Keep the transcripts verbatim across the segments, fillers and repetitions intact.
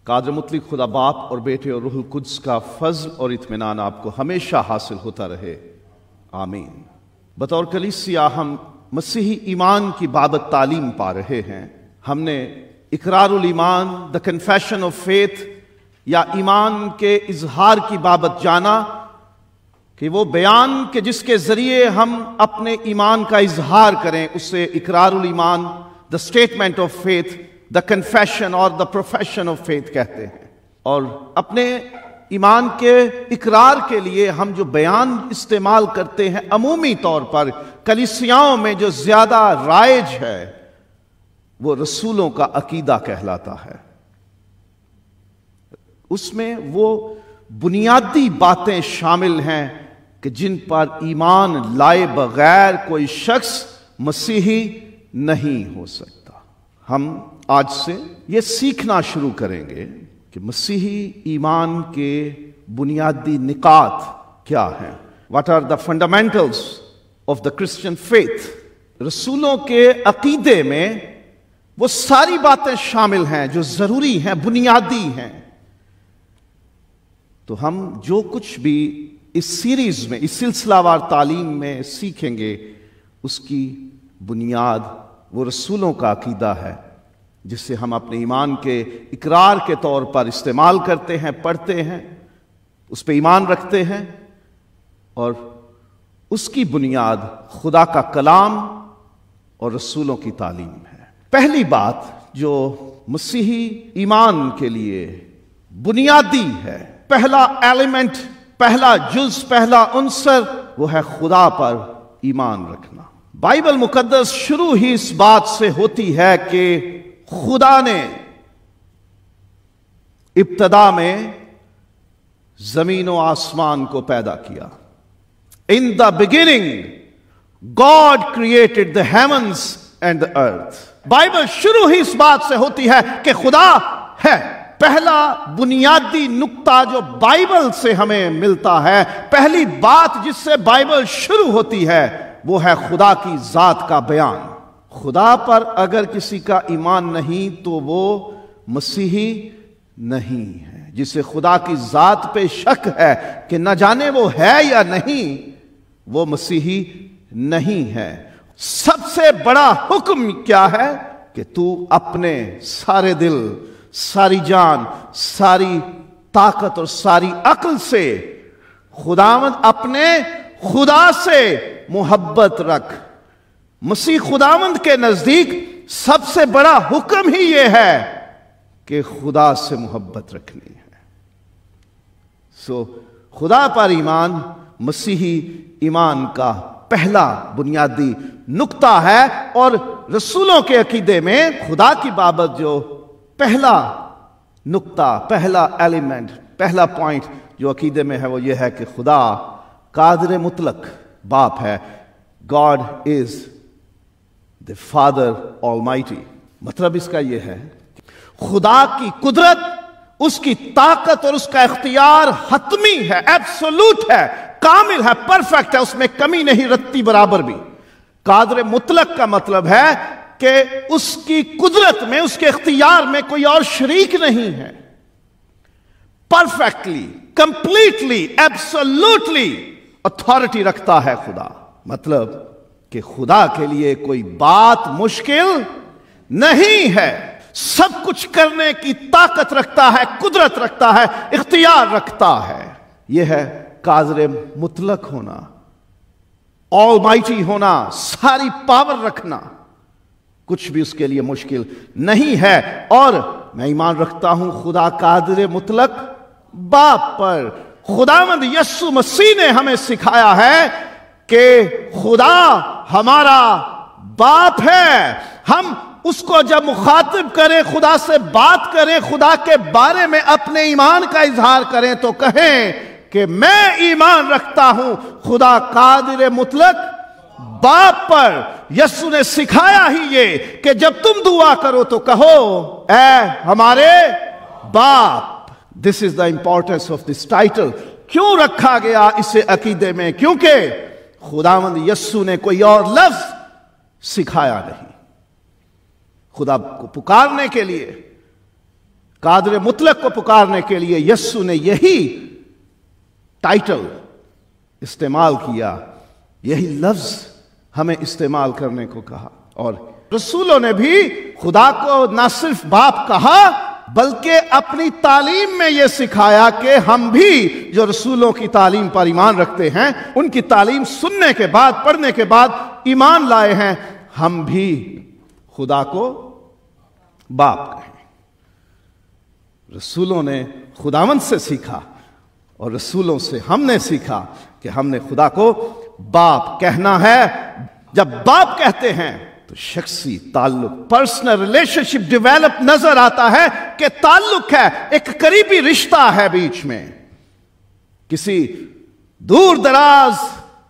قادر مطلق خدا باپ اور بیٹے اور روح القدس کا فضل اور اطمینان آپ کو ہمیشہ حاصل ہوتا رہے، آمین۔ بطور کلیسیا ہم مسیحی ایمان کی بابت تعلیم پا رہے ہیں۔ ہم نے اقرار الایمان، دا کنفیشن آف فیتھ یا ایمان کے اظہار کی بابت جانا کہ وہ بیان کہ جس کے ذریعے ہم اپنے ایمان کا اظہار کریں اسے اقرار الایمان، the statement of faith, the confession اور دا پروفیشن آف فیتھ کہتے ہیں۔ اور اپنے ایمان کے اقرار کے لیے ہم جو بیان استعمال کرتے ہیں عمومی طور پر کلیسیاؤں میں جو زیادہ رائج ہے وہ رسولوں کا عقیدہ کہلاتا ہے۔ اس میں وہ بنیادی باتیں شامل ہیں کہ جن پر ایمان لائے بغیر کوئی شخص مسیحی نہیں ہو سکتا۔ ہم آج سے یہ سیکھنا شروع کریں گے کہ مسیحی ایمان کے بنیادی نکات کیا ہیں۔ What are the fundamentals of the Christian faith؟ رسولوں کے عقیدے میں وہ ساری باتیں شامل ہیں جو ضروری ہیں، بنیادی ہیں۔ تو ہم جو کچھ بھی اس سیریز میں، اس سلسلہ وار تعلیم میں سیکھیں گے اس کی بنیاد وہ رسولوں کا عقیدہ ہے جسے ہم اپنے ایمان کے اقرار کے طور پر استعمال کرتے ہیں، پڑھتے ہیں، اس پہ ایمان رکھتے ہیں، اور اس کی بنیاد خدا کا کلام اور رسولوں کی تعلیم ہے۔ پہلی بات جو مسیحی ایمان کے لیے بنیادی ہے، پہلا ایلیمنٹ، پہلا جز، پہلا عنصر، وہ ہے خدا پر ایمان رکھنا۔ بائبل مقدس شروع ہی اس بات سے ہوتی ہے کہ خدا نے ابتدا میں زمین و آسمان کو پیدا کیا۔ In the beginning, God created the heavens and the earth۔ Bible شروع ہی اس بات سے ہوتی ہے کہ خدا ہے۔ پہلا بنیادی نقطہ جو بائبل سے ہمیں ملتا ہے، پہلی بات جس سے بائبل شروع ہوتی ہے وہ ہے خدا کی ذات کا بیان۔ خدا پر اگر کسی کا ایمان نہیں تو وہ مسیحی نہیں ہے۔ جسے خدا کی ذات پہ شک ہے کہ نہ جانے وہ ہے یا نہیں، وہ مسیحی نہیں ہے۔ سب سے بڑا حکم کیا ہے کہ تو اپنے سارے دل، ساری جان، ساری طاقت اور ساری عقل سے خداوند اپنے خدا سے محبت رکھ۔ مسیح خداوند کے نزدیک سب سے بڑا حکم ہی یہ ہے کہ خدا سے محبت رکھنی ہے۔ سو خدا پر ایمان مسیحی ایمان کا پہلا بنیادی نقطہ ہے، اور رسولوں کے عقیدے میں خدا کی بابت جو پہلا نقطہ، پہلا ایلیمنٹ، پہلا پوائنٹ جو عقیدے میں ہے وہ یہ ہے کہ خدا قادر مطلق باپ ہے۔ God is the Father Almighty۔ مطلب اس کا یہ ہے خدا کی قدرت، اس کی طاقت اور اس کا اختیار حتمی ہے، ایبسولوٹ ہے، کامل ہے، پرفیکٹ ہے، اس میں کمی نہیں، رتی برابر بھی۔ قادر مطلق کا مطلب ہے کہ اس کی قدرت میں، اس کے اختیار میں کوئی اور شریک نہیں ہے۔ پرفیکٹلی، کمپلیٹلی، ایبسولوٹلی اتھارٹی رکھتا ہے خدا۔ مطلب کہ خدا کے لیے کوئی بات مشکل نہیں ہے، سب کچھ کرنے کی طاقت رکھتا ہے، قدرت رکھتا ہے، اختیار رکھتا ہے۔ یہ ہے قادر مطلق ہونا، آل مائٹی ہونا، ساری پاور رکھنا۔ کچھ بھی اس کے لیے مشکل نہیں ہے۔ اور میں ایمان رکھتا ہوں خدا قادر مطلق باپ پر۔ خداوند یسوع مسیح نے ہمیں سکھایا ہے کہ خدا ہمارا باپ ہے۔ ہم اس کو جب مخاطب کریں، خدا سے بات کریں، خدا کے بارے میں اپنے ایمان کا اظہار کریں تو کہیں کہ میں ایمان رکھتا ہوں خدا قادر مطلق باپ پر۔ یسوع نے سکھایا ہی یہ کہ جب تم دعا کرو تو کہو اے ہمارے باپ۔ This is the importance of this title۔ کیوں رکھا گیا اسے عقیدے میں؟ کیونکہ خداوند یسوع نے کوئی اور لفظ سکھایا نہیں۔ خدا کو پکارنے کے لیے قادر مطلق کو پکارنے کے لیے یسوع نے یہی ٹائٹل استعمال کیا، یہی لفظ ہمیں استعمال کرنے کو کہا. اور رسولوں نے بھی خدا کو نہ صرف باپ کہا بلکہ اپنی تعلیم میں یہ سکھایا کہ ہم بھی جو رسولوں کی تعلیم پر ایمان رکھتے ہیں، ان کی تعلیم سننے کے بعد، پڑھنے کے بعد ایمان لائے ہیں، ہم بھی خدا کو باپ کہیں. رسولوں نے خداوند سے سیکھا اور رسولوں سے ہم نے سیکھا کہ ہم نے خدا کو باپ کہنا ہے. جب باپ کہتے ہیں تو شخصی تعلق، پرسنل ریلیشن شپ ڈیویلپ نظر آتا ہے کہ تعلق ہے، ایک قریبی رشتہ ہے بیچ میں. کسی دور دراز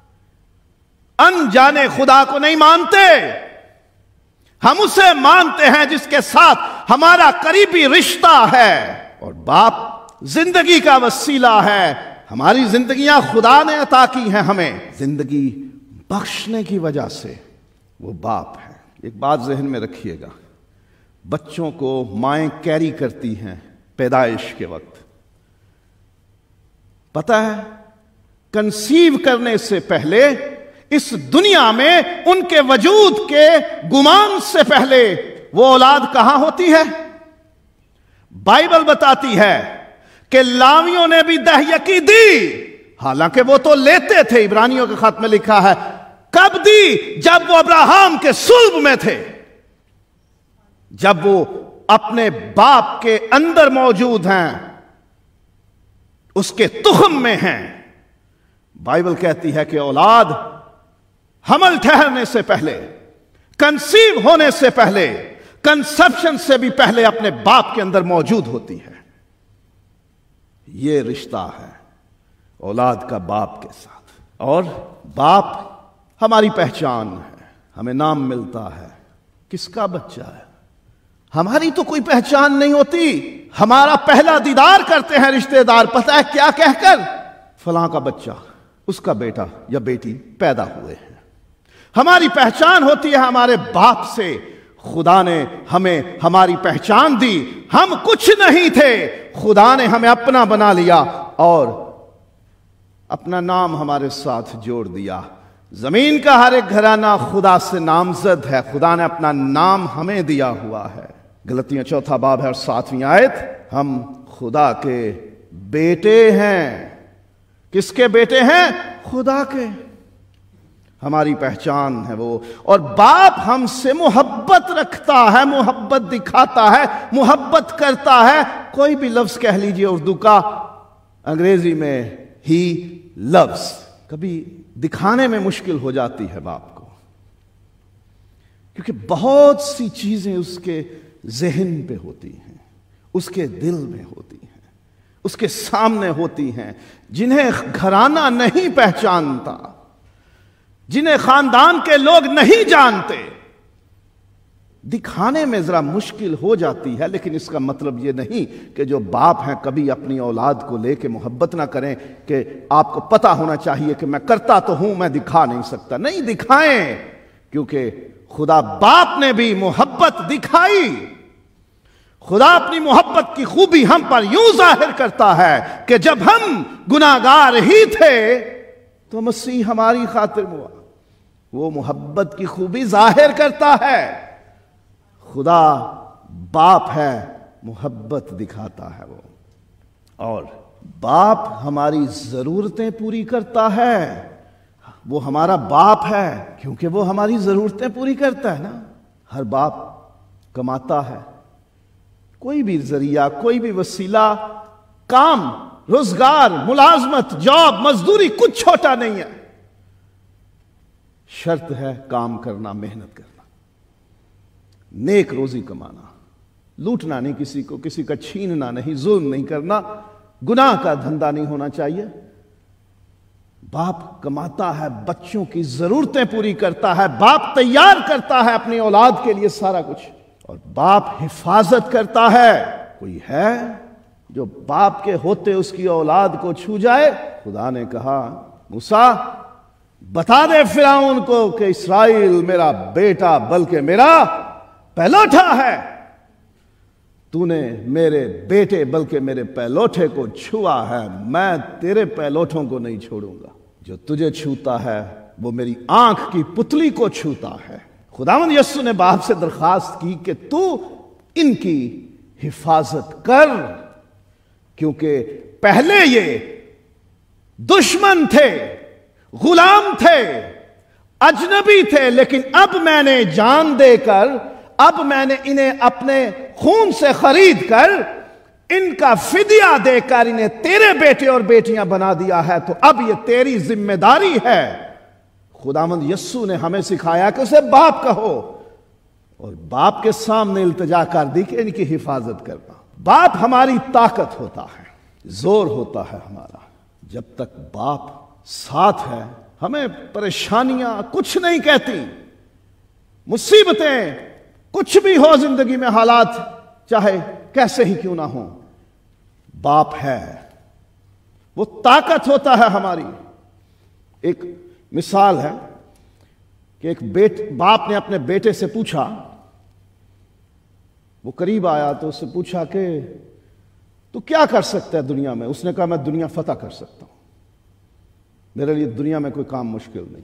انجانے خدا کو نہیں مانتے، ہم اسے مانتے ہیں جس کے ساتھ ہمارا قریبی رشتہ ہے. اور باپ زندگی کا وسیلہ ہے. ہماری زندگیاں خدا نے عطا کی ہیں ہمیں زندگی بخشنے کی وجہ سے، وہ باپ ہے. ایک بات ذہن میں رکھیے گا، بچوں کو مائیں کیری کرتی ہیں پیدائش کے وقت. پتہ ہے کنسیو کرنے سے پہلے اس دنیا میں ان کے وجود کے گمان سے پہلے وہ اولاد کہاں ہوتی ہے؟ بائبل بتاتی ہے کہ لاویوں نے بھی دہیکی دی، حالانکہ وہ تو لیتے تھے. عبرانیوں کے خط میں لکھا ہے کب دی؟ جب وہ ابراہیم کے صلب میں تھے، جب وہ اپنے باپ کے اندر موجود ہیں، اس کے تخم میں ہیں. بائبل کہتی ہے کہ اولاد حمل ٹھہرنے سے پہلے، کنسیو ہونے سے پہلے، کنسپشن سے بھی پہلے اپنے باپ کے اندر موجود ہوتی ہے. یہ رشتہ ہے اولاد کا باپ کے ساتھ. اور باپ ہماری پہچان ہے، ہمیں نام ملتا ہے. کس کا بچہ ہے؟ ہماری تو کوئی پہچان نہیں ہوتی. ہمارا پہلا دیدار کرتے ہیں رشتہ دار، پتہ ہے کیا کہہ کر؟ فلاں کا بچہ، اس کا بیٹا یا بیٹی پیدا ہوئے ہیں. ہماری پہچان ہوتی ہے ہمارے باپ سے. خدا نے ہمیں ہماری پہچان دی. ہم کچھ نہیں تھے، خدا نے ہمیں اپنا بنا لیا اور اپنا نام ہمارے ساتھ جوڑ دیا. زمین کا ہر ایک گھرانہ خدا سے نامزد ہے. خدا نے اپنا نام ہمیں دیا ہوا ہے. غلطیاں چوتھا باب ہے اور ساتویں آیت. ہم خدا کے بیٹے ہیں. کس کے بیٹے ہیں؟ خدا کے. ہماری پہچان ہے وہ. اور باپ ہم سے محبت رکھتا ہے، محبت دکھاتا ہے، محبت کرتا ہے. کوئی بھی لفظ کہہ لیجئے اردو کا، انگریزی میں ہی لفظ کبھی دکھانے میں مشکل ہو جاتی ہے باپ کو، کیونکہ بہت سی چیزیں اس کے ذہن پہ ہوتی ہیں، اس کے دل میں ہوتی ہیں، اس کے سامنے ہوتی ہیں، جنہیں گھرانہ نہیں پہچانتا، جنہیں خاندان کے لوگ نہیں جانتے. دکھانے میں ذرا مشکل ہو جاتی ہے، لیکن اس کا مطلب یہ نہیں کہ جو باپ ہیں کبھی اپنی اولاد کو لے کے محبت نہ کریں کہ آپ کو پتا ہونا چاہیے کہ میں کرتا تو ہوں، میں دکھا نہیں سکتا. نہیں، دکھائیں، کیونکہ خدا باپ نے بھی محبت دکھائی. خدا اپنی محبت کی خوبی ہم پر یوں ظاہر کرتا ہے کہ جب ہم گناہگار ہی تھے تو مسیح ہماری خاطر ہوا. وہ محبت کی خوبی ظاہر کرتا ہے. خدا باپ ہے، محبت دکھاتا ہے وہ. اور باپ ہماری ضرورتیں پوری کرتا ہے. وہ ہمارا باپ ہے کیونکہ وہ ہماری ضرورتیں پوری کرتا ہے نا. ہر باپ کماتا ہے. کوئی بھی ذریعہ، کوئی بھی وسیلہ، کام، روزگار، ملازمت، جاب، مزدوری کچھ چھوٹا نہیں ہے. شرط ہے کام کرنا، محنت کرنا، نیک روزی کمانا، لوٹنا نہیں کسی کو، کسی کا چھیننا نہیں، ظلم نہیں کرنا، گناہ کا دھندا نہیں ہونا چاہیے. باپ کماتا ہے، بچوں کی ضرورتیں پوری کرتا ہے. باپ تیار کرتا ہے اپنی اولاد کے لیے سارا کچھ. اور باپ حفاظت کرتا ہے. کوئی ہے جو باپ کے ہوتے اس کی اولاد کو چھو جائے؟ خدا نے کہا موسیٰ بتا دے فرعون کو کہ اسرائیل میرا بیٹا بلکہ میرا پہلوٹا ہے. تو نے میرے بیٹے بلکہ میرے پہلوٹے کو چھوا ہے، میں تیرے پہلوٹوں کو نہیں چھوڑوں گا۔ جو تجھے چھوتا ہے وہ میری آنکھ کی پتلی کو چھوتا ہے۔ خداوند یسوع نے باپ سے درخواست کی کہ تو ان کی حفاظت کر، کیونکہ پہلے یہ دشمن تھے، غلام تھے، اجنبی تھے، لیکن اب میں نے جان دے کر، اب میں نے انہیں اپنے خون سے خرید کر، ان کا فدیہ دے کر انہیں تیرے بیٹے اور بیٹیاں بنا دیا ہے، تو اب یہ تیری ذمہ داری ہے۔ خداوند یسوع نے ہمیں سکھایا کہ اسے باپ کہو، اور باپ کے سامنے التجا کر دی کہ ان کی حفاظت کرنا۔ باپ ہماری طاقت ہوتا ہے، زور ہوتا ہے ہمارا۔ جب تک باپ ساتھ ہے ہمیں پریشانیاں کچھ نہیں کہتی، مصیبتیں کچھ بھی ہو زندگی میں، حالات چاہے کیسے ہی کیوں نہ ہوں، باپ ہے، وہ طاقت ہوتا ہے ہماری۔ ایک مثال ہے کہ ایک بیٹ باپ نے اپنے بیٹے سے پوچھا، وہ قریب آیا تو اس سے پوچھا کہ تو کیا کر سکتا ہے دنیا میں؟ اس نے کہا میں دنیا فتح کر سکتا ہوں، میرے لیے دنیا میں کوئی کام مشکل نہیں۔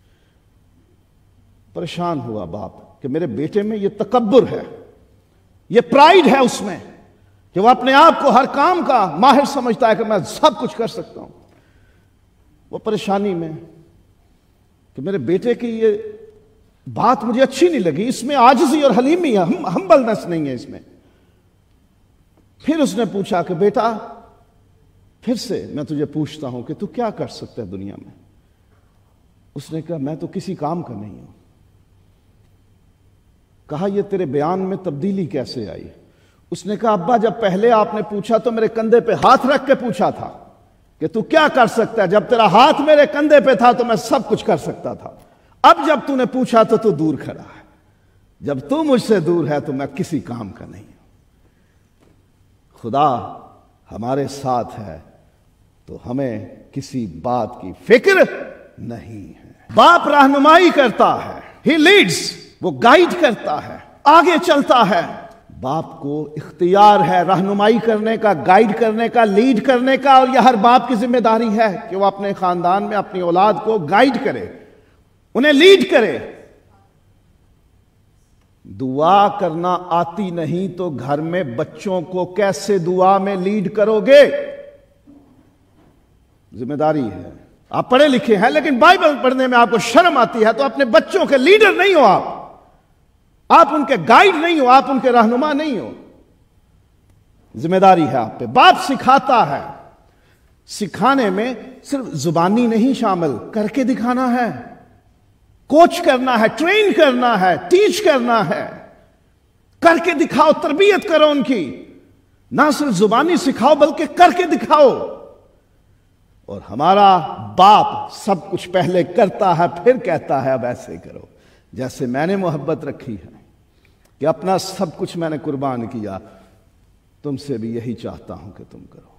پریشان ہوا باپ کہ میرے بیٹے میں یہ تکبر ہے، یہ پرائیڈ ہے اس میں کہ وہ اپنے آپ کو ہر کام کا ماہر سمجھتا ہے کہ میں سب کچھ کر سکتا ہوں۔ وہ پریشانی میں کہ میرے بیٹے کی یہ بات مجھے اچھی نہیں لگی، اس میں عاجزی اور حلیمی ہے، ہمبلنس نہیں ہے اس میں۔ پھر اس نے پوچھا کہ بیٹا پھر سے میں تجھے پوچھتا ہوں کہ تو کیا کر سکتا ہے دنیا میں؟ اس نے کہا میں تو کسی کام کا نہیں ہوں۔ کہا یہ تیرے بیان میں تبدیلی کیسے آئی؟ اس نے کہا ابا جب پہلے آپ نے پوچھا تو میرے کندھے پہ ہاتھ رکھ کے پوچھا تھا کہ تو کیا کر سکتا ہے، جب تیرا ہاتھ میرے کندھے پہ تھا تو میں سب کچھ کر سکتا تھا، اب جب تو نے پوچھا تو تو دور کھڑا ہے، جب تو مجھ سے دور ہے تو میں کسی کام کا نہیں ہوں۔ خدا ہمارے ساتھ ہے تو ہمیں کسی بات کی فکر نہیں ہے۔ باپ رہنمائی کرتا ہے، ہی لیڈز، وہ گائیڈ کرتا ہے، آگے چلتا ہے۔ باپ کو اختیار ہے رہنمائی کرنے کا، گائیڈ کرنے کا، لیڈ کرنے کا، اور یہ ہر باپ کی ذمہ داری ہے کہ وہ اپنے خاندان میں اپنی اولاد کو گائیڈ کرے، انہیں لیڈ کرے۔ دعا کرنا آتی نہیں تو گھر میں بچوں کو کیسے دعا میں لیڈ کرو گے؟ ذمہ داری ہے۔ آپ پڑھے لکھے ہیں لیکن بائبل پڑھنے میں آپ کو شرم آتی ہے تو اپنے بچوں کے لیڈر نہیں ہو، آپ آپ ان کے گائیڈ نہیں ہو، آپ ان کے رہنما نہیں ہو۔ ذمہ داری ہے آپ پہ۔ باپ سکھاتا ہے، سکھانے میں صرف زبانی نہیں شامل، کر کے دکھانا ہے، کوچ کرنا ہے، ٹرین کرنا ہے، ٹیچ کرنا ہے، کر کے دکھاؤ، تربیت کرو ان کی، نہ صرف زبانی سکھاؤ بلکہ کر کے دکھاؤ۔ اور ہمارا باپ سب کچھ پہلے کرتا ہے پھر کہتا ہے اب ایسے کرو، جیسے میں نے محبت رکھی ہے کہ اپنا سب کچھ میں نے قربان کیا، تم سے بھی یہی چاہتا ہوں کہ تم کرو۔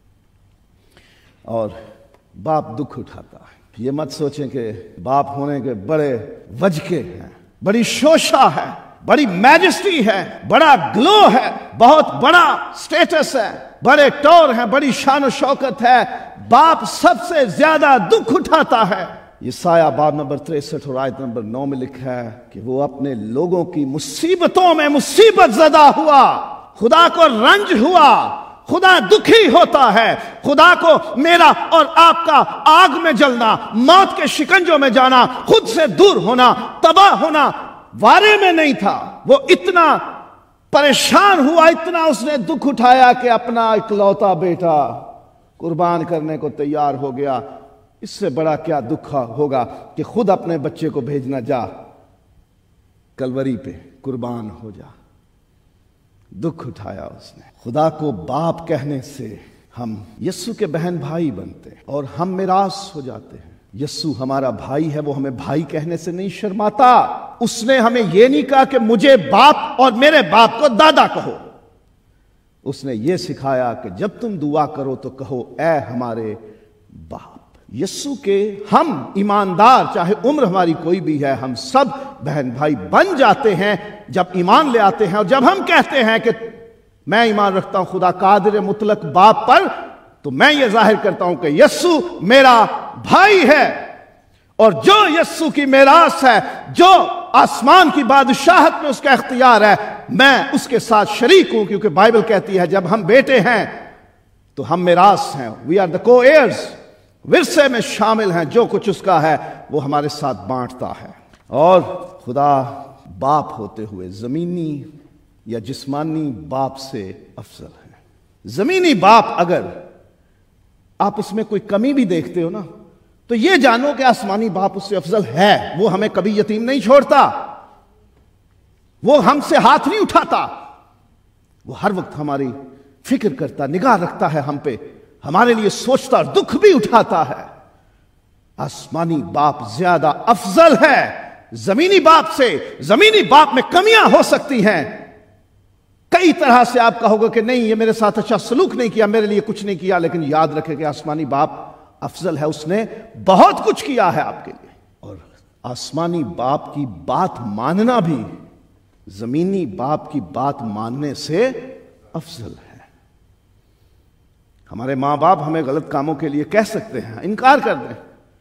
اور باپ دکھ اٹھاتا ہے۔ یہ مت سوچیں کہ باپ ہونے کے بڑے وجکے ہیں، بڑی شوشہ ہے، بڑی میجسٹی ہے، بڑا گلو ہے، بہت بڑا سٹیٹس ہے، بڑے ٹور ہیں، بڑی شان و شوکت ہے۔ باپ سب سے زیادہ دکھ اٹھاتا ہے۔ یسایہ باب نمبر تریسٹھ اور آیت نمبر نو میں لکھا ہے کہ وہ اپنے لوگوں کی مصیبتوں میں مصیبت زدہ ہوا، خدا کو رنج ہوا، خدا دکھی ہوتا ہے، خدا کو میرا اور آپ کا آگ میں جلنا، موت کے شکنجوں میں جانا، خود سے دور ہونا، تباہ ہونا وارے میں نہیں تھا۔ وہ اتنا پریشان ہوا، اتنا اس نے دکھ اٹھایا کہ اپنا اکلوتا بیٹا قربان کرنے کو تیار ہو گیا۔ اس سے بڑا کیا دکھ ہوگا کہ خود اپنے بچے کو بھیجنا، جا کلوری پہ قربان ہو جا۔ دکھ اٹھایا اس نے۔ خدا کو باپ کہنے سے ہم یسوع کے بہن بھائی بنتے ہیں اور ہم میراث ہو جاتے ہیں۔ یسوع ہمارا بھائی ہے، وہ ہمیں بھائی کہنے سے نہیں شرماتا۔ اس نے ہمیں یہ نہیں کہا کہ مجھے باپ اور میرے باپ کو دادا کہو۔ اس نے یہ سکھایا کہ جب تم دعا کرو تو کہو اے ہمارے باپ۔ یسوع کے ہم ایماندار، چاہے عمر ہماری کوئی بھی ہے، ہم سب بہن بھائی بن جاتے ہیں جب ایمان لے آتے ہیں، اور جب ہم کہتے ہیں کہ میں ایمان رکھتا ہوں خدا قادر مطلق باپ پر، تو میں یہ ظاہر کرتا ہوں کہ یسوع میرا بھائی ہے، اور جو یسوع کی میراث ہے، جو آسمان کی بادشاہت میں اس کا اختیار ہے، میں اس کے ساتھ شریک ہوں، کیونکہ بائبل کہتی ہے جب ہم بیٹے ہیں تو ہم میراث ہیں، وی آر دا کو ایئرز، ورثے میں شامل ہیں، جو کچھ اس کا ہے وہ ہمارے ساتھ بانٹتا ہے۔ اور خدا باپ ہوتے ہوئے زمینی یا جسمانی باپ سے افضل ہے۔ زمینی باپ اگر آپ اس میں کوئی کمی بھی دیکھتے ہو نا، تو یہ جانو کہ آسمانی باپ اس سے افضل ہے۔ وہ ہمیں کبھی یتیم نہیں چھوڑتا، وہ ہم سے ہاتھ نہیں اٹھاتا، وہ ہر وقت ہماری فکر کرتا، نگاہ رکھتا ہے ہم پہ، ہمارے لیے سوچتا اور دکھ بھی اٹھاتا ہے۔ آسمانی باپ زیادہ افضل ہے زمینی باپ سے۔ زمینی باپ میں کمیاں ہو سکتی ہیں، کئی طرح سے آپ کہو گے کہ نہیں یہ میرے ساتھ اچھا سلوک نہیں کیا، میرے لیے کچھ نہیں کیا، لیکن یاد رکھے کہ آسمانی باپ افضل ہے، اس نے بہت کچھ کیا ہے آپ کے لیے۔ اور آسمانی باپ کی بات ماننا بھی زمینی باپ کی بات ماننے سے افضل ہے۔ ہمارے ماں باپ ہمیں غلط کاموں کے لیے کہہ سکتے ہیں، انکار کر دیں،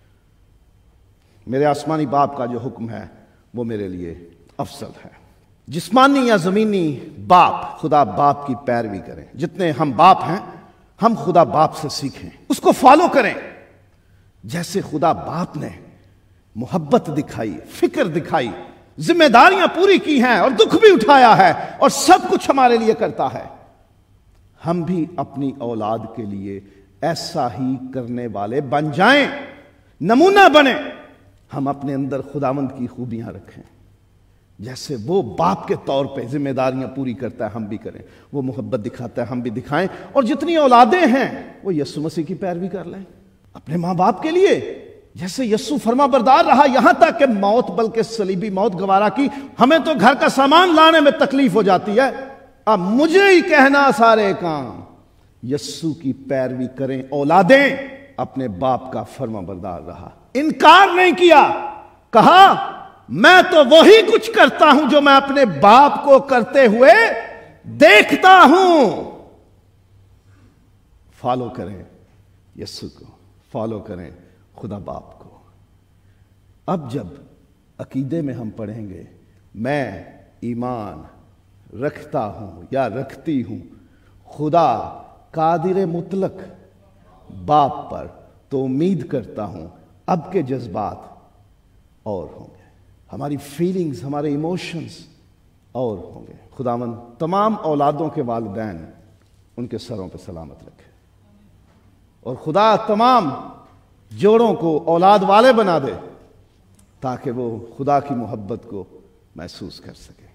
میرے آسمانی باپ کا جو حکم ہے وہ میرے لیے افضل ہے۔ جسمانی یا زمینی باپ، خدا باپ کی پیروی کریں۔ جتنے ہم باپ ہیں ہم خدا باپ سے سیکھیں، اس کو فالو کریں، جیسے خدا باپ نے محبت دکھائی، فکر دکھائی، ذمہ داریاں پوری کی ہیں اور دکھ بھی اٹھایا ہے اور سب کچھ ہمارے لیے کرتا ہے۔ ہم بھی اپنی اولاد کے لیے ایسا ہی کرنے والے بن جائیں، نمونہ بنیں۔ ہم اپنے اندر خداوند کی خوبیاں رکھیں، جیسے وہ باپ کے طور پہ ذمہ داریاں پوری کرتا ہے ہم بھی کریں، وہ محبت دکھاتا ہے ہم بھی دکھائیں، اور جتنی اولادیں ہیں وہ یسوع مسیح کی پیروی کر لیں اپنے ماں باپ کے لیے، جیسے یسوع فرما بردار رہا یہاں تک کہ موت، بلکہ صلیبی موت گوارا کی۔ ہمیں تو گھر کا سامان لانے میں تکلیف ہو جاتی ہے، اب مجھے ہی کہنا سارے کام۔ یسوع کی پیروی کریں، اولادیں اپنے باپ کا فرما بردار رہا، انکار نہیں کیا، کہا میں تو وہی کچھ کرتا ہوں جو میں اپنے باپ کو کرتے ہوئے دیکھتا ہوں۔ فالو کریں یسوع کو، فالو کریں خدا باپ کو۔ اب جب عقیدے میں ہم پڑھیں گے میں ایمان رکھتا ہوں یا رکھتی ہوں خدا قادر مطلق باپ پر، تو امید کرتا ہوں اب کے جذبات اور ہوں گے، ہماری فیلنگز، ہمارے ایموشنز اور ہوں گے۔ خداوند تمام اولادوں کے والدین ان کے سروں پہ سلامت رکھے، اور خدا تمام جوڑوں کو اولاد والے بنا دے تاکہ وہ خدا کی محبت کو محسوس کر سکے۔